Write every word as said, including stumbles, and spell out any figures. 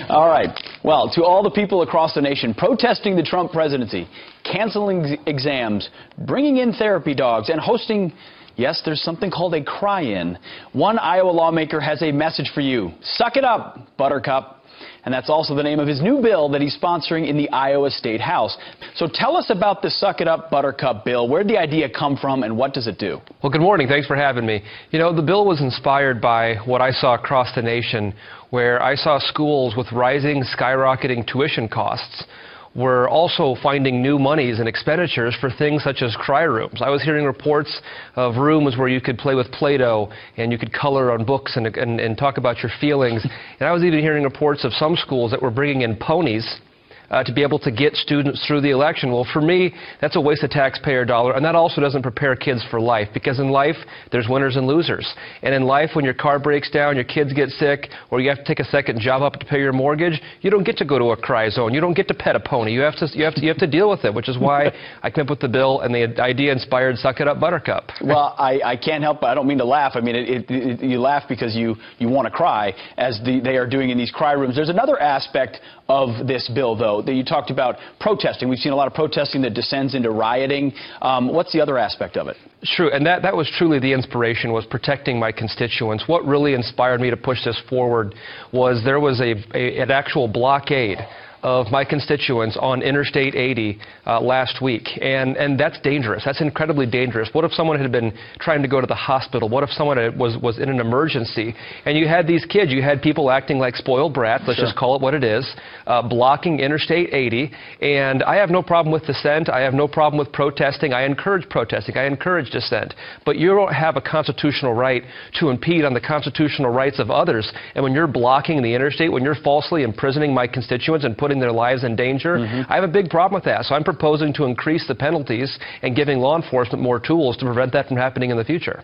All right. Well, to all the people across the nation protesting the Trump presidency, canceling exams, bringing in therapy dogs, and hosting, yes, there's something called a cry-in, one Iowa lawmaker has a message for you. Suck it up, Buttercup. And that's also the name of his new bill that he's sponsoring in the Iowa State House. So tell us about the Suck It Up Buttercup bill. Where did the idea come from and what does it do? Well, good morning. Thanks for having me. You know, the bill was inspired by what I saw across the nation, where I saw schools with rising, skyrocketing tuition costs were also finding new monies and expenditures for things such as cry rooms. I was hearing reports of rooms where you could play with Play-Doh and you could color on books and, and, and talk about your feelings. And I was even hearing reports of some schools that were bringing in ponies Uh, to be able to get students through the election. Well, for me, that's a waste of taxpayer dollar, and that also doesn't prepare kids for life, because in life, there's winners and losers. And in life, when your car breaks down, your kids get sick, or you have to take a second job up to pay your mortgage, you don't get to go to a cry zone. You don't get to pet a pony. You have to, you have to, you have to deal with it, which is why I came up with the bill, and the idea inspired Suck It Up Buttercup. Well, I, I can't help, I don't mean to laugh. I mean, it, it, it, you laugh because you, you want to cry, as the, they are doing in these cry rooms. There's another aspect of this bill, though, that you talked about protesting. We've seen a lot of protesting that descends into rioting. Um, what's the other aspect of it? True, and that, that was truly the inspiration, was protecting my constituents. What really inspired me to push this forward was there was a, a, an actual blockade of my constituents on Interstate eighty uh, last week, and and that's dangerous. That's incredibly dangerous. What if someone had been trying to go to the hospital? What if someone was was in an emergency? And you had these kids, you had people acting like spoiled brats, let's Sure. just call it what it is, uh, blocking Interstate eighty. And I have no problem with dissent. I have no problem with protesting. I encourage protesting. I encourage dissent. But you don't have a constitutional right to impede on the constitutional rights of others. And when you're blocking the interstate, when you're falsely imprisoning my constituents and putting their lives in danger, mm-hmm. I have a big problem with that. So I'm proposing to increase the penalties and giving law enforcement more tools to prevent that from happening in the future.